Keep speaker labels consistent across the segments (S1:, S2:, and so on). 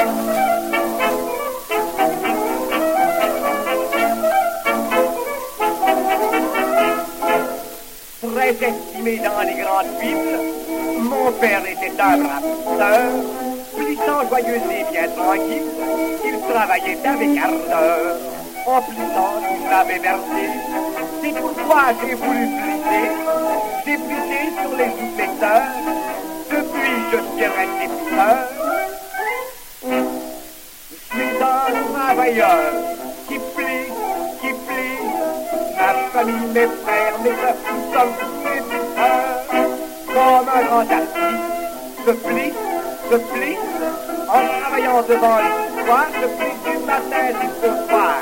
S1: Très estimé dans les grandes villes, mon père était un brave plisseur, plissant joyeux et bien tranquille, il travaillait avec ardeur. En plissant, il m'avait versé, c'est pourquoi j'ai voulu plisser, j'ai plissé sur les sous-fletteurs, depuis je suis resté plisseur. Je suis un travailleur qui plie, ma famille, mes frères, mes soeurs, nous sommes tous des plisseurs. Comme un grand artiste, je plie, en travaillant devant le soir, je plie du matin jusqu'au soir.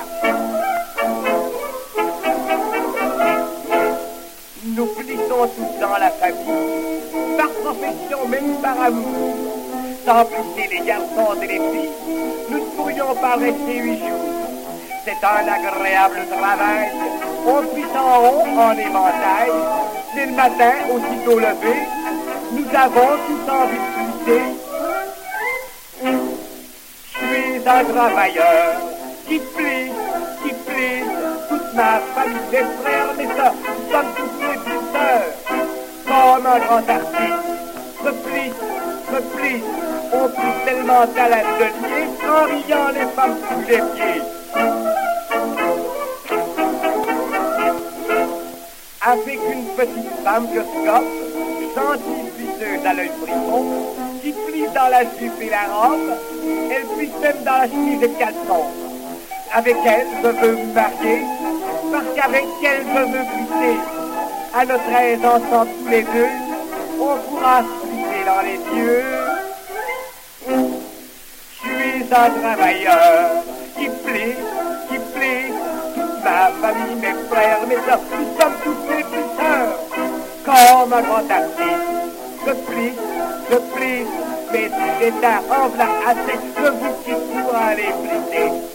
S1: Nous plissons tous dans la famille, par profession, même par amour. Sans plisser les garçons et les filles, nous ne pourrions pas rester 8 jours. C'est un agréable travail, on plisse en haut, en éventail. Dès le matin, aussitôt levé, nous avons tous envie de plisser. Je suis un travailleur qui plie, toute ma famille, mes frères, mes soeurs, nous sommes tous des plisseurs. Comme un grand artiste, je plie, on plie tellement à l'atelier, en riant les femmes sous les pieds. Avec une petite femme que scope, gentille plisseuse à l'œil frisson, qui plie dans la jupe et la robe, elle plisse même dans la chemise et le caleçon. Avec elle, je veux me marier, parce qu'avec elle, je veux plisser. À notre aise, ensemble tous les deux, on pourra se plisser dans les yeux. Je suis un travailleur qui plie, toute ma famille, mes frères, mes soeurs, nous sommes tous des plisseurs. Comme un grand artiste, je plie, mais si j'ai un en v'là assez, je vous quitte pour aller plisser.